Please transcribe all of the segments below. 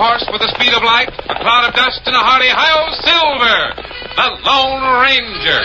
horse with the speed of light, a cloud of dust, and a hearty hi-yo Silver, the Lone Ranger.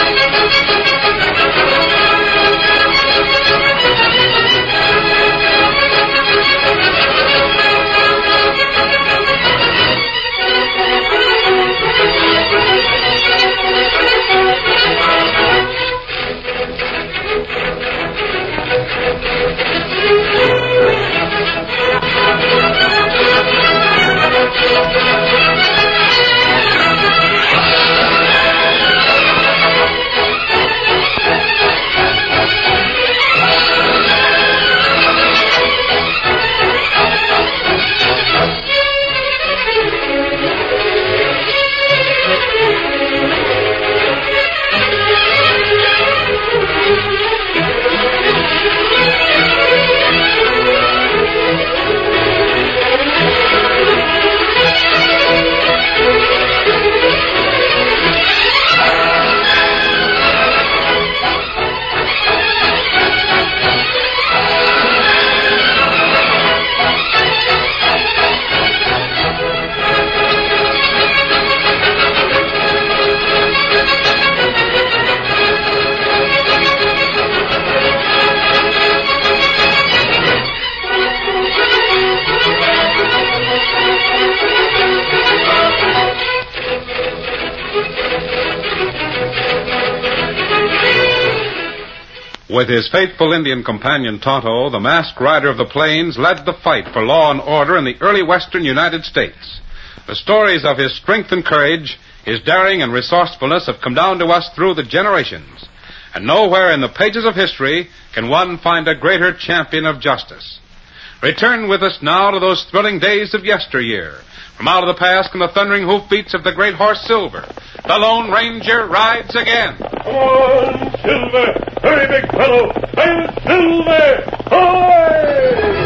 With his faithful Indian companion Tonto, the masked rider of the plains led the fight for law and order in the early western United States. The stories of his strength and courage, his daring and resourcefulness have come down to us through the generations. And nowhere in the pages of history can one find a greater champion of justice. Return with us now to those thrilling days of yesteryear. From out of the past come the thundering hoofbeats of the great horse Silver. The Lone Ranger rides again. Come on, Silver! Hurry, big fellow! I'm Silver! Ahoy!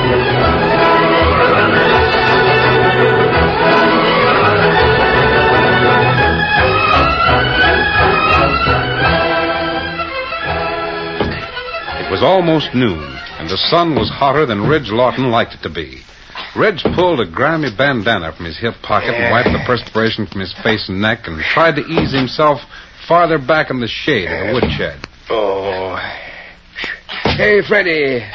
It was almost noon, and the sun was hotter than Ridge Lawton liked it to be. Ridge pulled a grimy bandana from his hip pocket and wiped the perspiration from his face and neck and tried to ease himself farther back in the shade of the woodshed. Oh. Hey, Freddie.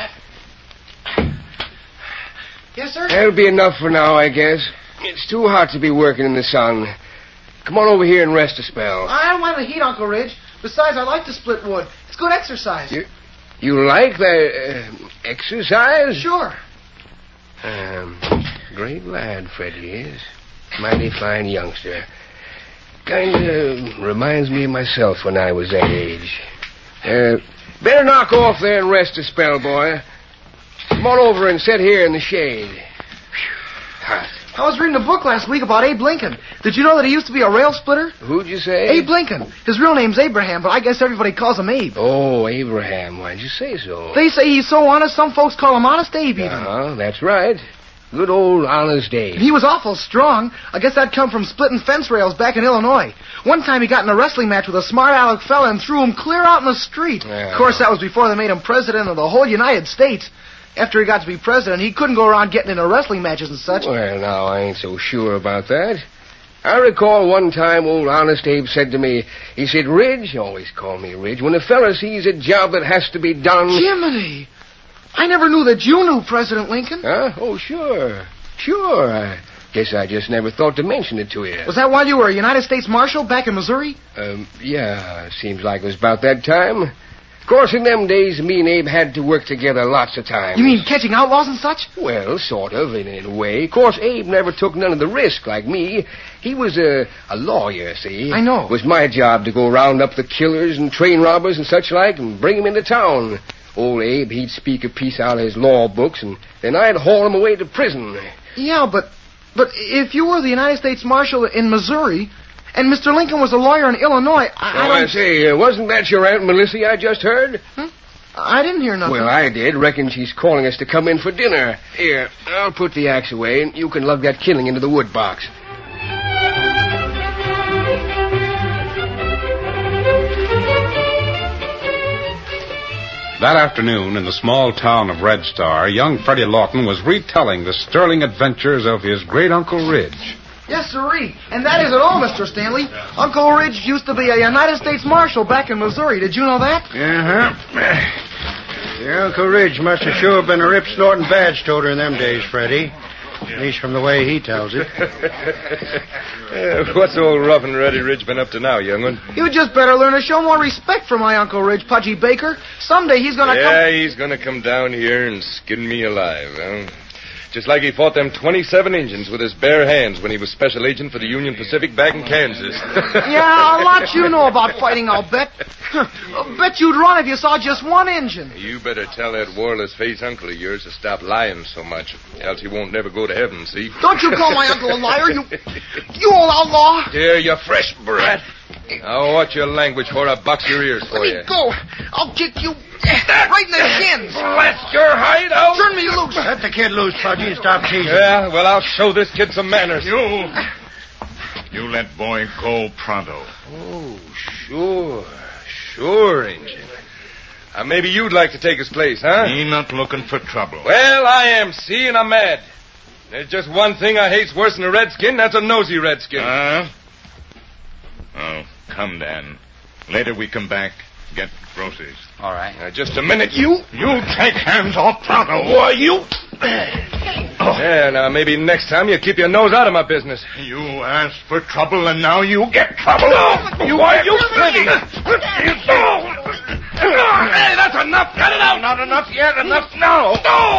Yes, sir? That'll be enough for now, I guess. It's too hot to be working in the sun. Come on over here and rest a spell. I don't mind the heat, Uncle Ridge. Besides, I like to split wood. It's good exercise. You like that exercise? Sure. Great lad, Freddie is. Mighty fine youngster. Kind of reminds me of myself when I was that age. Better knock off there and rest a spell, boy. Come on over and sit here in the shade. Hot. I was reading a book last week about Abe Lincoln. Did you know that he used to be a rail splitter? Who'd you say? Abe Lincoln. His real name's Abraham, but I guess everybody calls him Abe. Oh, Abraham. Why'd you say so? They say he's so honest, some folks call him Honest Abe even. That's right. Good old Honest Abe. And he was awful strong. I guess that come from splitting fence rails back in Illinois. One time he got in a wrestling match with a smart aleck fella and threw him clear out in the street. Yeah. Of course, that was before they made him president of the whole United States. After he got to be president, he couldn't go around getting into wrestling matches and such. Well, now, I ain't so sure about that. I recall one time old Honest Abe said to me, he said, Ridge, always call me Ridge, when a fella sees a job that has to be done... Jiminy! I never knew that you knew President Lincoln. Huh? Oh, sure. Sure. I guess I just never thought to mention it to you. Was that while you were a United States Marshal back in Missouri? Yeah, seems like it was about that time. Of course, in them days, me and Abe had to work together lots of times. You mean catching outlaws and such? Well, sort of, in a way. Of course, Abe never took none of the risk like me. He was a lawyer, see? I know. It was my job to go round up the killers and train robbers and such like and bring them into town. Old Abe, he'd speak a piece out of his law books, and then I'd haul him away to prison. Yeah, but if you were the United States Marshal in Missouri... And Mr. Lincoln was a lawyer in Illinois. I say, wasn't that your Aunt Melissy I just heard? I didn't hear nothing. Well, I did. Reckon she's calling us to come in for dinner. Here, I'll put the axe away, and you can lug that killing into the wood box. That afternoon, in the small town of Red Star, young Freddie Lawton was retelling the sterling adventures of his great-uncle Ridge. Yes, sirree. And that isn't all, Mr. Stanley. Uncle Ridge used to be a United States Marshal back in Missouri. Did you know that? Uh-huh. Your Uncle Ridge must have sure been a rip-snorting badge toter in them days, Freddie. At least from the way he tells it. What's old Rough and Ready Ridge been up to now, young one? You just better learn to show more respect for my Uncle Ridge, Pudgy Baker. Someday he's gonna come... Yeah, he's gonna come down here and skin me alive, huh? Just like he fought them 27 Injuns with his bare hands when he was special agent for the Union Pacific back in Kansas. Yeah, a lot you know about fighting, I'll bet. I'll bet you'd run if you saw just one Injun. You better tell that warless face uncle of yours to stop lying so much, else he won't never go to heaven, see? Don't you call my uncle a liar, you old outlaw. Here, you fresh brat. Now, watch your language, or I'll box your ears for Let you. me go. I'll kick you right in the shins. Blast your hide out! Turn me loose. Let the kid loose, Pudgy, and stop teasing. Yeah, well, I'll show this kid some manners. You let boy go pronto. Oh, sure, Injun. Maybe you'd like to take his place, huh? Me not looking for trouble. Well, I am, see, and I'm mad. There's just one thing I hate's worse than a redskin, that's a nosy redskin. Oh, come, Dan. Later we come back, get groceries. All right. Just a minute, you. You take hands off pronto. Why, you... Yeah, now, maybe next time you keep your nose out of my business. You asked for trouble, and now you get trouble. You plenty. Hey, that's enough. Cut it out. Not enough yet. Enough now.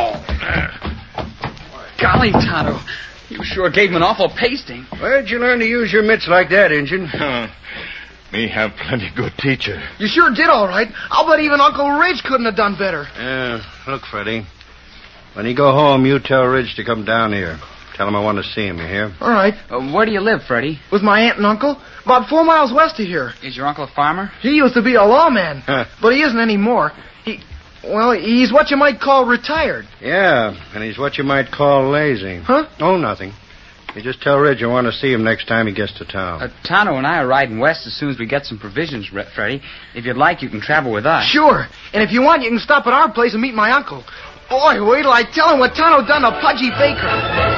Golly, Tonto. You sure gave him an awful pasting. Where'd you learn to use your mitts like that, Injun? Me have plenty good teacher. You sure did all right. I'll bet even Uncle Ridge couldn't have done better. Look, Freddie. When you go home, you tell Ridge to come down here. Tell him I want to see him, you hear? All right. Where do you live, Freddie? With my aunt and uncle. About 4 miles west of here. Is your uncle a farmer? He used to be a lawman, but he isn't anymore. He's what you might call retired. Yeah, and he's what you might call lazy. Huh? Oh, nothing. You just tell Ridge I want to see him next time he gets to town. Tonto and I are riding west as soon as we get some provisions, Freddie. If you'd like, you can travel with us. Sure. And if you want, you can stop at our place and meet my uncle. Boy, wait till I tell him what Tonto done to Pudgy Baker.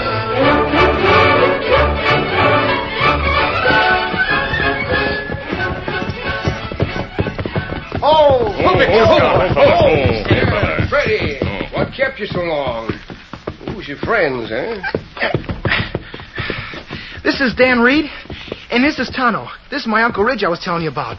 Freddie, what kept you so long? Who's your friends, eh? This is Dan Reed, and this is Tonto. This is my Uncle Ridge I was telling you about.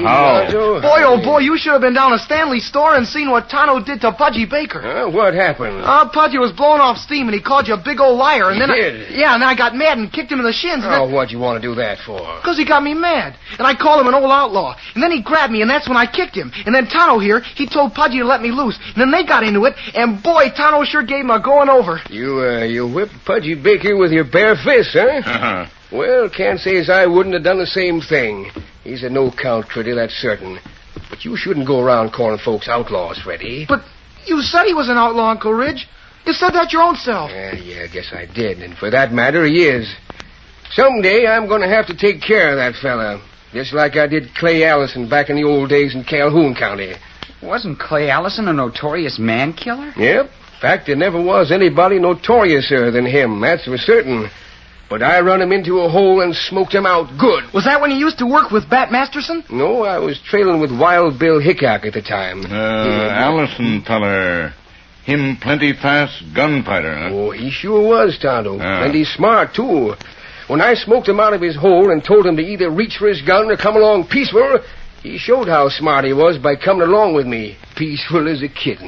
Boy, oh boy, you should have been down to Stanley's store and seen what Tonto did to Pudgy Baker. What happened? Pudgy was blowing off steam, and he called you a big old liar. And then and then I got mad and kicked him in the shins. What'd you want to do that for? Because he got me mad. And I called him an old outlaw. And then he grabbed me, and that's when I kicked him. And then Tonto here, he told Pudgy to let me loose. And then they got into it, and boy, Tonto sure gave him a going over. You whipped Pudgy Baker with your bare fists, huh? Well, can't say as I wouldn't have done the same thing. He's a no-count critter, that's certain. But you shouldn't go around calling folks outlaws, Freddie. But you said he was an outlaw, Uncle Ridge. You said that your own self. Yeah, I guess I did. And for that matter, he is. Someday I'm going to have to take care of that fella. Just like I did Clay Allison back in the old days in Calhoun County. Wasn't Clay Allison a notorious man-killer? Yep. In fact, there never was anybody notoriouser than him, that's for certain. But I run him into a hole and smoked him out good. Was that when he used to work with Bat Masterson? No, I was trailing with Wild Bill Hickok at the time. Allison feller, him plenty fast gunfighter, huh? Oh, he sure was, Tonto. And he's smart, too. When I smoked him out of his hole and told him to either reach for his gun or come along peaceful, he showed how smart he was by coming along with me, peaceful as a kitten.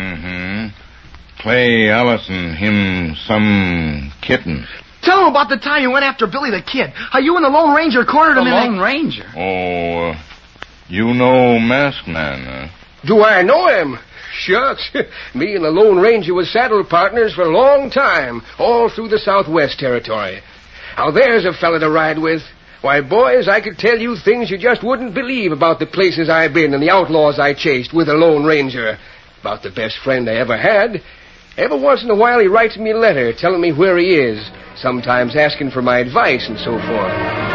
Mm-hmm. Clay Allison, him some kitten. Tell him about the time you went after Billy the Kid. How you and the Lone Ranger cornered him in the... Lone Ranger? Oh, you know Masked Man, huh? Do I know him? Shucks. Me and the Lone Ranger was saddle partners for a long time, all through the Southwest Territory. Now, there's a fella to ride with. Why, boys, I could tell you things you just wouldn't believe about the places I've been and the outlaws I chased with the Lone Ranger. About the best friend I ever had. Every once in a while he writes me a letter telling me where he is, sometimes asking for my advice and so forth.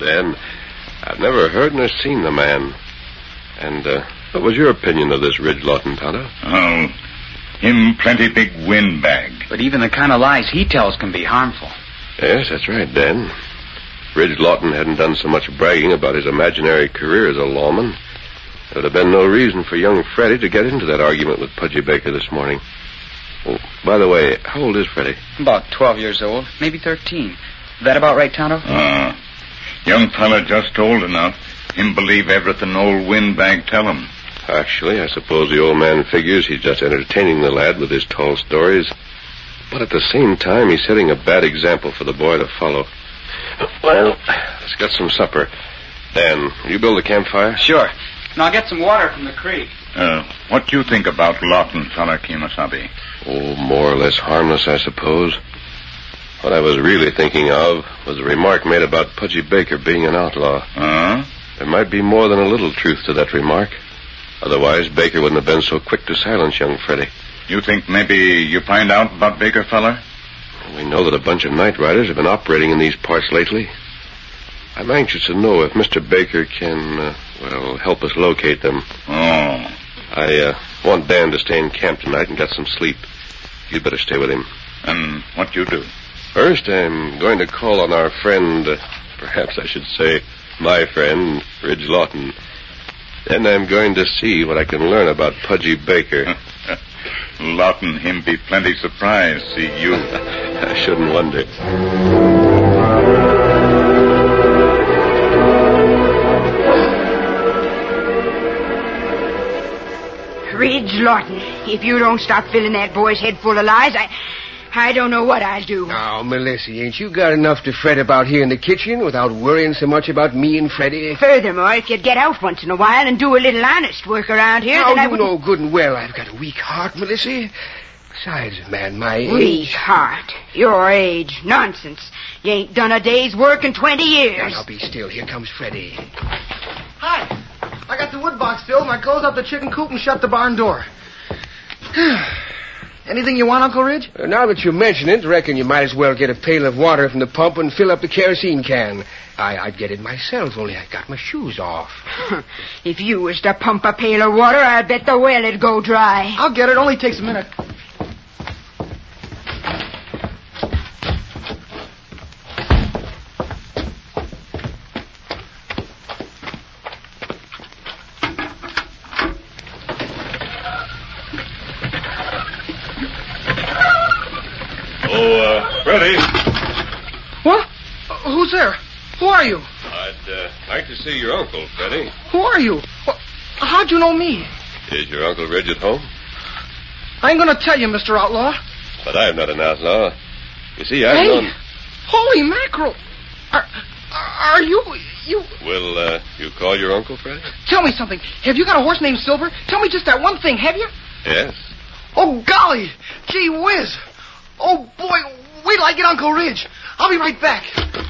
Dan. I've never heard nor seen the man. And, what was your opinion of this Ridge Lawton, Tonto? Oh, him plenty big windbag. But even the kind of lies he tells can be harmful. Yes, that's right, Dan. Ridge Lawton hadn't done so much bragging about his imaginary career as a lawman. There would have been no reason for young Freddie to get into that argument with Pudgy Baker this morning. Oh, by the way, how old is Freddie? About 12 years old, maybe 13. That about right, Tonto? Young fella just old enough. Him believe everything old windbag tell him. Actually, I suppose the old man figures he's just entertaining the lad with his tall stories. But at the same time, he's setting a bad example for the boy to follow. Well, let's get some supper. Dan, will you build a campfire? Sure. And I'll get some water from the creek. What do you think about Lawton, fella Kemosabe? Oh, more or less harmless, I suppose. What I was really thinking of was a remark made about Pudgy Baker being an outlaw. There might be more than a little truth to that remark. Otherwise, Baker wouldn't have been so quick to silence young Freddie. You think maybe you find out about Baker, fella? We know that a bunch of night riders have been operating in these parts lately. I'm anxious to know if Mr. Baker can, help us locate them. Oh. I want Dan to stay in camp tonight and get some sleep. You'd better stay with him. And what you do? First, I'm going to call on our friend, perhaps I should say my friend, Ridge Lawton. Then I'm going to see what I can learn about Pudgy Baker. Lawton, him be plenty surprised, see you. I shouldn't wonder. Ridge Lawton, if you don't stop filling that boy's head full of lies, I don't know what I'll do. Now, Melissa, ain't you got enough to fret about here in the kitchen without worrying so much about me and Freddie? Furthermore, if you'd get out once in a while and do a little honest work around here, now, then I you would... know good and well I've got a weak heart, Melissa. Besides, a man my age... Weak heart? Your age? Nonsense. You ain't done a day's work in 20 years. Now, be still. Here comes Freddie. Hi. I got the wood box filled, and I closed up the chicken coop and shut the barn door. Anything you want, Uncle Ridge? Now that you mention it, reckon you might as well get a pail of water from the pump and fill up the kerosene can. I'd get it myself, only I got my shoes off. If you was to pump a pail of water, I'd bet the well'd go dry. I'll get it. Only takes a minute. Freddie. What? Who's there? Who are you? I'd like to see your uncle, Freddie. Who are you? How'd you know me? Is your Uncle Ridge at home? I ain't gonna tell you, Mr. Outlaw. But I'm not an outlaw. You see, I've Hey! known... Holy mackerel! Are you... Will, you call your uncle, Freddie? Tell me something. Have you got a horse named Silver? Tell me just that one thing, have you? Yes. Oh, golly! Gee whiz! Oh, boy, wait till I get Uncle Ridge. I'll be right back.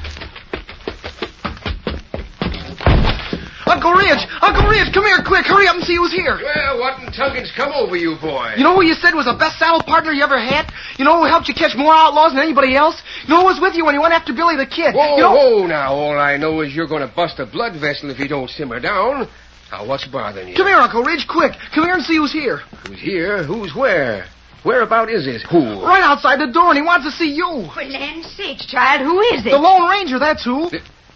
Uncle Ridge, come here quick. Hurry up and see who's here. Well, what in Tunkin's come over you, boy? You know who you said was the best saddle partner you ever had? You know who helped you catch more outlaws than anybody else? You know who was with you when you went after Billy the Kid? Whoa, now, all I know is you're going to bust a blood vessel if you don't simmer down. Now, what's bothering you? Come here, Uncle Ridge, quick. Come here and see who's here. Who's here? Who's where? Whereabout is this? Who? Right outside the door, and he wants to see you. For land's sakes, child, who is it? The Lone Ranger, that's who.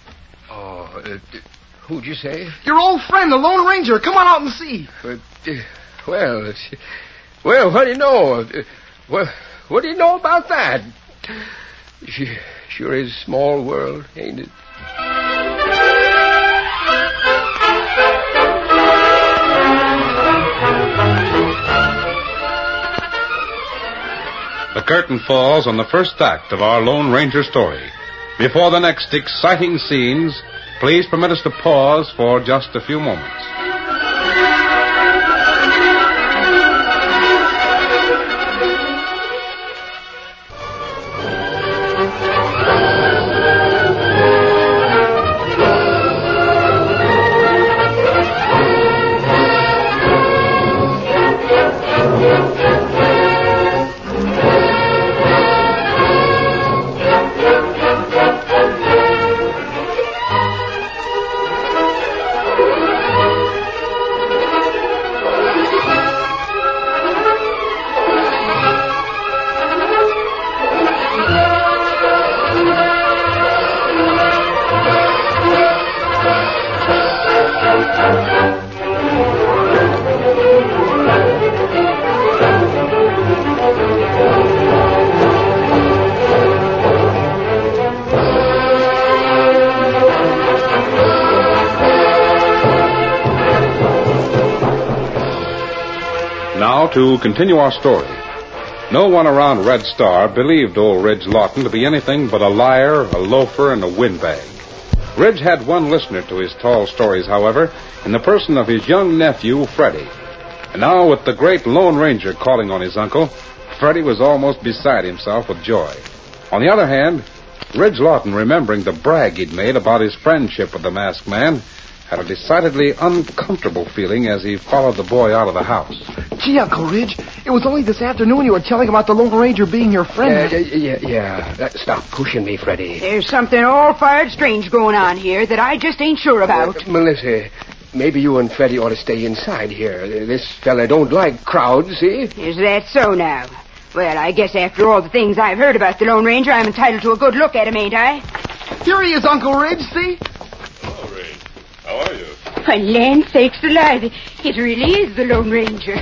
Who'd you say? Your old friend, the Lone Ranger. Come on out and see. Well, what do you know? What do you know about that? Sure is a small world, ain't it? The curtain falls on the first act of our Lone Ranger story. Before the next exciting scenes, please permit us to pause for just a few moments. Now, to continue our story. No one around Red Star believed old Ridge Lawton to be anything but a liar, a loafer, and a windbag. Ridge had one listener to his tall stories, however, in the person of his young nephew, Freddie. And now, with the great Lone Ranger calling on his uncle, Freddie was almost beside himself with joy. On the other hand, Ridge Lawton, remembering the brag he'd made about his friendship with the masked man, had a decidedly uncomfortable feeling as he followed the boy out of the house. Gee, Uncle Ridge, it was only this afternoon you were telling about the Lone Ranger being your friend. Yeah. Stop pushing me, Freddie. There's something all-fired strange going on here that I just ain't sure about. Melissa, maybe you and Freddie ought to stay inside here. This fella don't like crowds, see? Is that so now? Well, I guess after all the things I've heard about the Lone Ranger, I'm entitled to a good look at him, ain't I? Here he is, Uncle Ridge, see? Hello, Ray. How are you? Why, land sakes alive, it really is the Lone Ranger.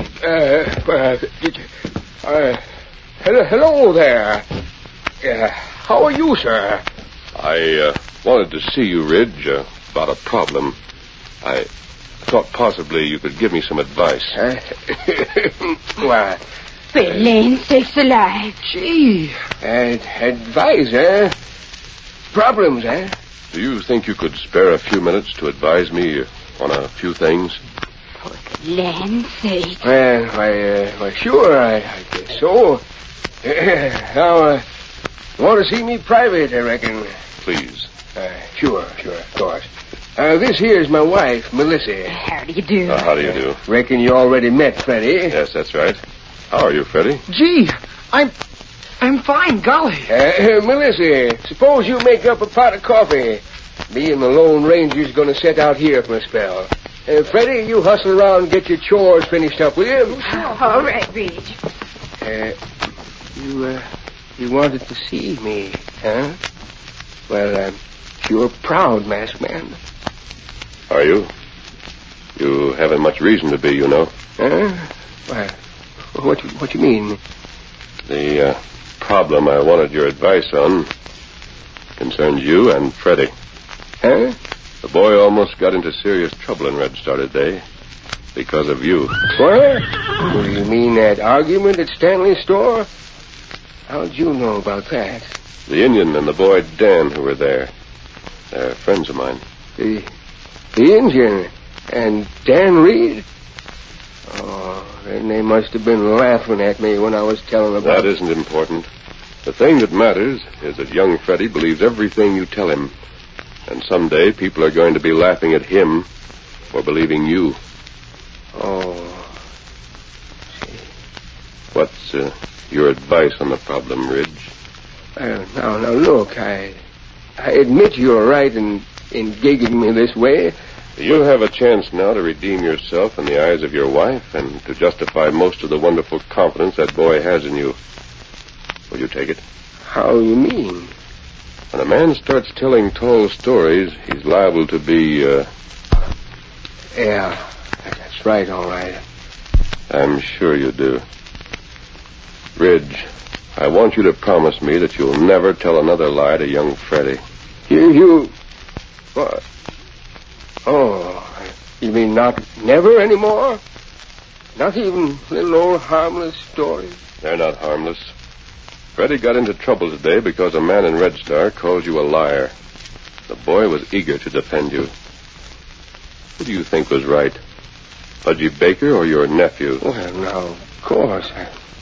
Hello there. How are you, sir? I wanted to see you, Ridge, about a problem. I thought possibly you could give me some advice. Why? Well, land sakes alive. Gee. Advice, eh? Problems, eh? Do you think you could spare a few minutes to advise me on a few things? Land sakes. Well, sure, I guess so. Now, you want to see me private, I reckon? Please. Sure, of course. This here's my wife, Melissa. How do you do? How do you do? Reckon you already met Freddie. Yes, that's right. How are you, Freddie? Gee, I'm fine, golly. Melissa, suppose you make up a pot of coffee. Me and the Lone Ranger's going to set out here for a spell. Freddie, you hustle around and get your chores finished up, will you? All right, Ridge. You wanted to see me, huh? Well, I'm sure proud, masked man. Are you? You haven't much reason to be, you know. Why, what you mean? The problem I wanted your advice on concerns you and Freddie. Huh? The boy almost got into serious trouble in Red Star today because of you. What? Do you mean that argument at Stanley's store? How'd you know about that? The Indian and the boy Dan who were there. They're friends of mine. The Indian and Dan Reed? Oh, then they must have been laughing at me when I was telling about... That isn't important. The thing that matters is that young Freddie believes everything you tell him. And someday people are going to be laughing at him for believing you. Oh. See. What's your advice on the problem, Ridge? Now, look, I admit you're right in gigging me this way. You'll have a chance now to redeem yourself in the eyes of your wife and to justify most of the wonderful confidence that boy has in you. Will you take it? How you mean? When a man starts telling tall stories, he's liable to be, Yeah, that's right, all right. I'm sure you do. Ridge, I want you to promise me that you'll never tell another lie to young Freddie. You... What? Oh, you mean never anymore? Not even little old harmless stories? They're not harmless. Freddie got into trouble today because a man in Red Star called you a liar. The boy was eager to defend you. Who do you think was right? Pudgy Baker or your nephew? Well, now, of course.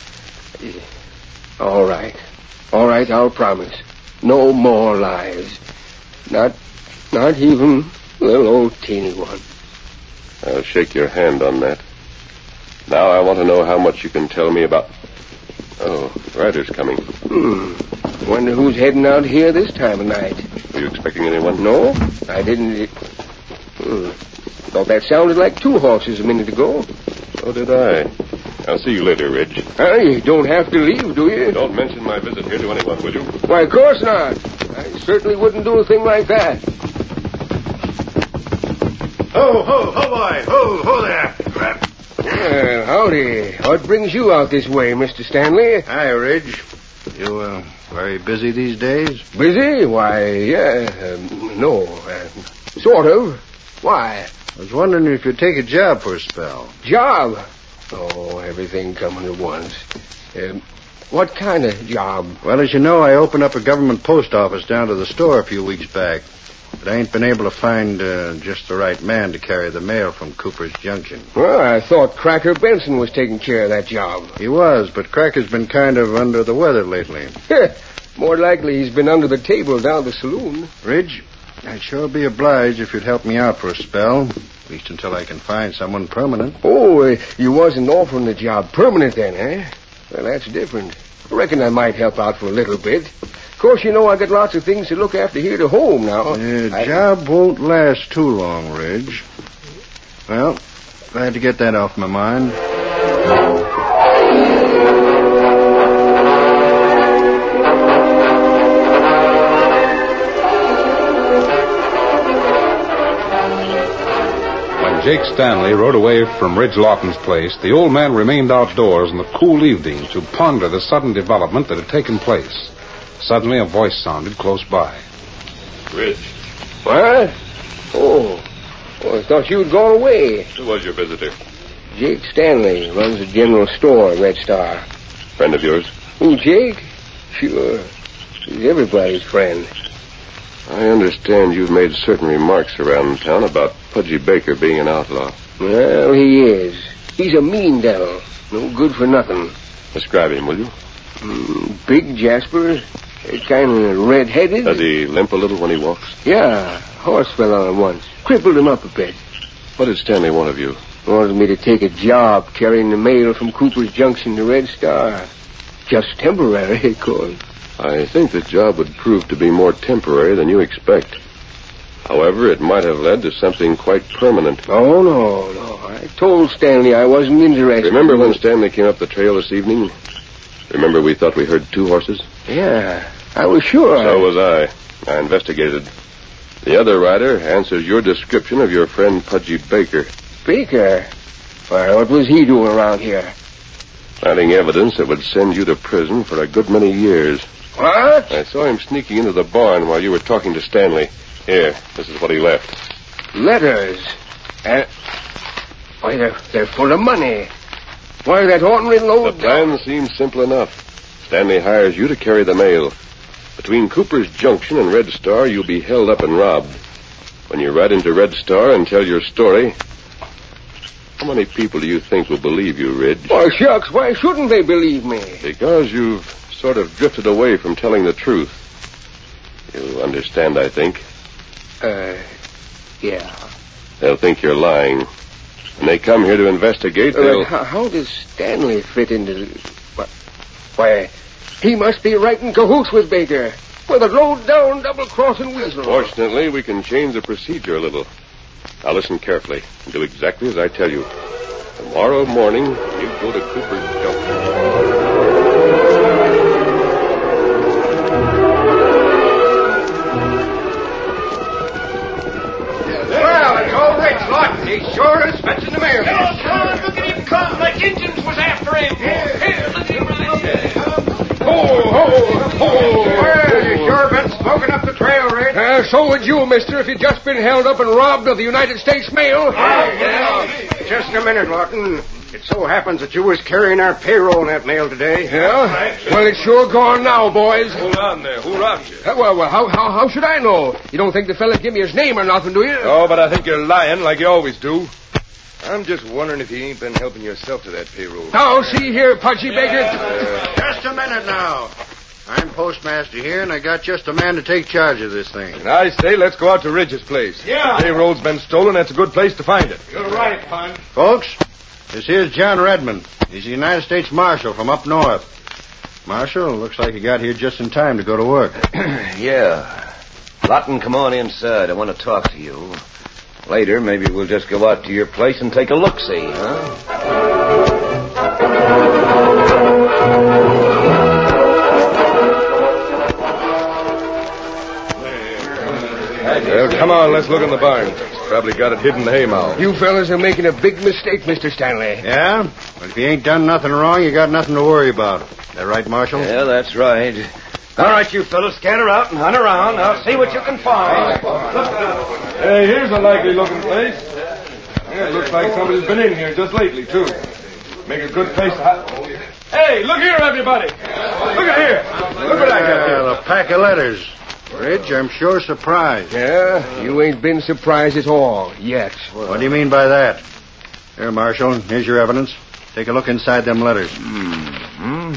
All right, I'll promise. No more lies. Not even little old teeny one. I'll shake your hand on that. Now I want to know how much you can tell me about... Oh, Ryder's coming. Wonder who's heading out here this time of night. Were you expecting anyone? No, I didn't. Thought that sounded like two horses a minute ago. So did I. I'll see you later, Ridge. You don't have to leave, do you? Don't mention my visit here to anyone, will you? Why, of course not. I certainly wouldn't do a thing like that. boy. Ho there. Well, howdy. What brings you out this way, Mr. Stanley? Hi, Ridge. You, very busy these days? Busy? Why, yeah. No. Sort of. Why? I was wondering if you'd take a job for a spell. Job? Oh, everything coming at once. What kind of job? Well, as you know, I opened up a government post office down to the store a few weeks back. But I ain't been able to find just the right man to carry the mail from Cooper's Junction. Well, I thought Cracker Benson was taking care of that job. He was, but Cracker's been kind of under the weather lately. More likely he's been under the table down the saloon. Ridge, I'd sure be obliged if you'd help me out for a spell. At least until I can find someone permanent. Oh, you wasn't offering the job permanent then, eh? Well, that's different. I reckon I might help out for a little bit. Of course, you know I got lots of things to look after here to home now. Job won't last too long, Ridge. Well, glad to get that off my mind. When Jake Stanley rode away from Ridge Lawton's place, the old man remained outdoors in the cool evening to ponder the sudden development that had taken place. Suddenly, a voice sounded close by. Ridge. What? Oh, I thought you had gone away. Who was your visitor? Jake Stanley runs a general store at Red Star. Friend of yours? Who, Jake? Sure. He's everybody's friend. I understand you've made certain remarks around town about Pudgy Baker being an outlaw. Well, he is. He's a mean devil. No good for nothing. Describe him, will you? Big Jasper. Kind of red-headed. Does he limp a little when he walks? Yeah. Horse fell on him once. Crippled him up a bit. What did Stanley want of you? Wanted me to take a job carrying the mail from Cooper's Junction to Red Star. Just temporary, of course. I think the job would prove to be more temporary than you expect. However, it might have led to something quite permanent. Oh, no. I told Stanley I wasn't interested. Remember when Stanley came up the trail this evening? Remember we thought we heard 2 horses? Yeah, I was sure. So was I. I investigated. The other rider answers your description of your friend Pudgy Baker. Baker? Why, what was he doing around here? Finding evidence that would send you to prison for a good many years. What? I saw him sneaking into the barn while you were talking to Stanley. Here, this is what he left. Letters? Why, they're full of money. Why, that ordinary load... The plan seems simple enough. Stanley hires you to carry the mail. Between Cooper's Junction and Red Star, you'll be held up and robbed. When you ride into Red Star and tell your story, how many people do you think will believe you, Ridge? Oh, shucks, why shouldn't they believe me? Because you've sort of drifted away from telling the truth. You understand, I think. Yeah. They'll think you're lying. When they come here to investigate, they'll... How does Stanley fit into... Why, he must be right in cahoots with Baker. With a low-down, double-crossing weasel. Fortunately, we can change the procedure a little. Now listen carefully and do exactly as I tell you. Tomorrow morning, you go to Cooper's Junction. He sure is fetching the mail. Come, look at him come. Like Indians was after him. Here, look at him right there. Well, you sure been smoking up the trail, Red. So would you, mister, if you'd just been held up and robbed of the United States mail. Just a minute, Lawton. It so happens that you was carrying our payroll in that mail today. Yeah? Well, it's sure gone now, boys. Hold on there. Who robbed you? Well, how should I know? You don't think the fella give me his name or nothing, do you? Oh, but I think you're lying like you always do. I'm just wondering if you ain't been helping yourself to that payroll. Now, see here, Pudgy Baker. Just a minute now. I'm postmaster here, and I got just a man to take charge of this thing. And I say let's go out to Ridge's place. Yeah. The payroll's been stolen. That's a good place to find it. You're right, Pun. Folks, this here's John Redmond. He's the United States Marshal from up north. Marshal, looks like he got here just in time to go to work. Yeah. Lawton, come on inside. I want to talk to you. Later, maybe we'll just go out to your place and take a look-see, huh? Well, come on, let's look in the barn. He's probably got it hidden in the haymow. You fellas are making a big mistake, Mr. Stanley. Yeah? But if you ain't done nothing wrong, you got nothing to worry about. Is that right, Marshal? Yeah, that's right. All right, you fellas, scatter out and hunt around. I'll see what you can find. Hey, here's a likely-looking place. Yeah, it looks like somebody's been in here just lately, too. Make a good place to hide. Hey, look here, everybody. Look at here. Look what I got here. A pack of letters. Ridge, I'm sure surprised. Yeah, you ain't been surprised at all, yet. What do you mean by that? Here, Marshal, here's your evidence. Take a look inside them letters. Mm-hmm.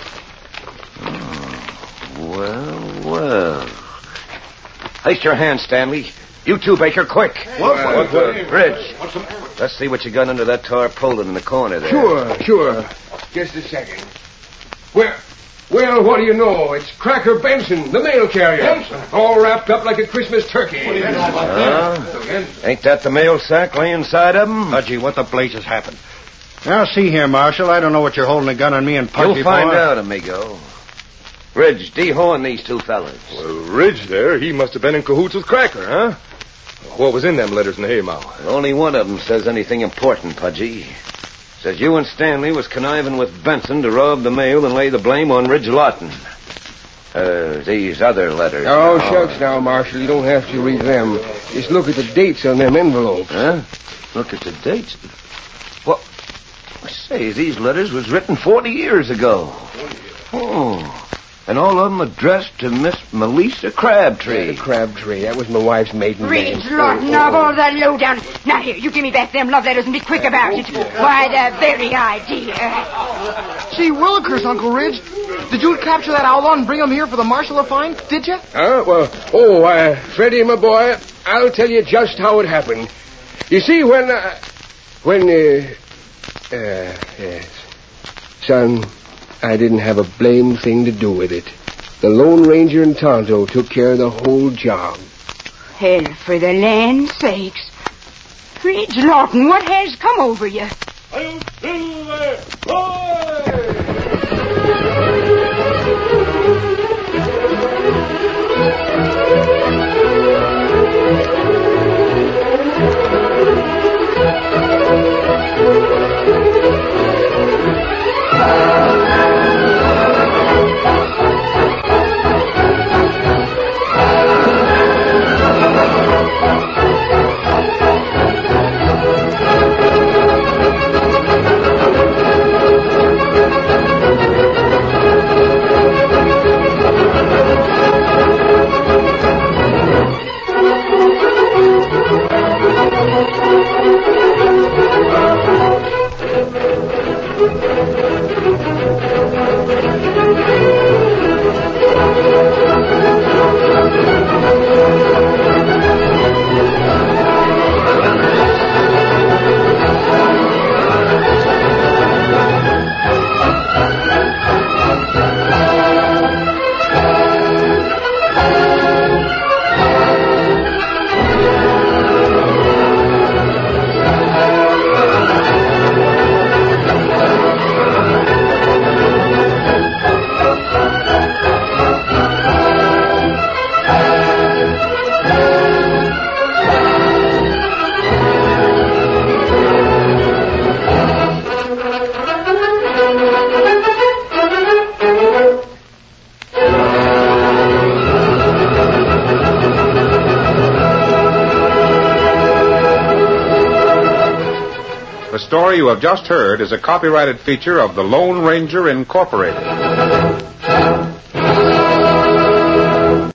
Well. Place your hand, Stanley. You too, Baker, quick. What? Ridge, let's see what you got under that tarpaulin in the corner there. Sure. Just a second. Well, what do you know? It's Cracker Benson, the mail carrier. Benson? All wrapped up like a Christmas turkey. Ain't that the mail sack laying inside of him? Pudgy, what the blazes has happened? Now, see here, Marshal. I don't know what you're holding a gun on me and Pudgy. You'll find out, amigo. Ridge, dehorn these two fellas. Well, Ridge there, he must have been in cahoots with Cracker, huh? What was in them letters in the haymow? Only one of them says anything important, Pudgy. Says you and Stanley was conniving with Benson to rob the mail and lay the blame on Ridge Lawton. These other letters. Oh, shucks now, Marshal. You don't have to read them. Just look at the dates on them envelopes. Huh? Look at the dates? What? Say, these letters was written 40 years ago. Oh. And all of them addressed to Miss Melissa Crabtree. Yeah, Crabtree. That was my wife's maiden name. Ridge, Lawton, of all the lowdown. Now, here, you give me back them love letters and be quick about it. Why, the very idea. Gee willikers, Uncle Ridge. Did you capture that outlaw and bring him here for the marshal to find? Did you? Freddie, my boy, I'll tell you just how it happened. You see, yes. Son, I didn't have a blamed thing to do with it. The Lone Ranger and Tonto took care of the whole job. Hell, for the land's sakes. Ridge, Lawton, what has come over you? I'll Silver! Boy! The story you have just heard is a copyrighted feature of the Lone Ranger Incorporated.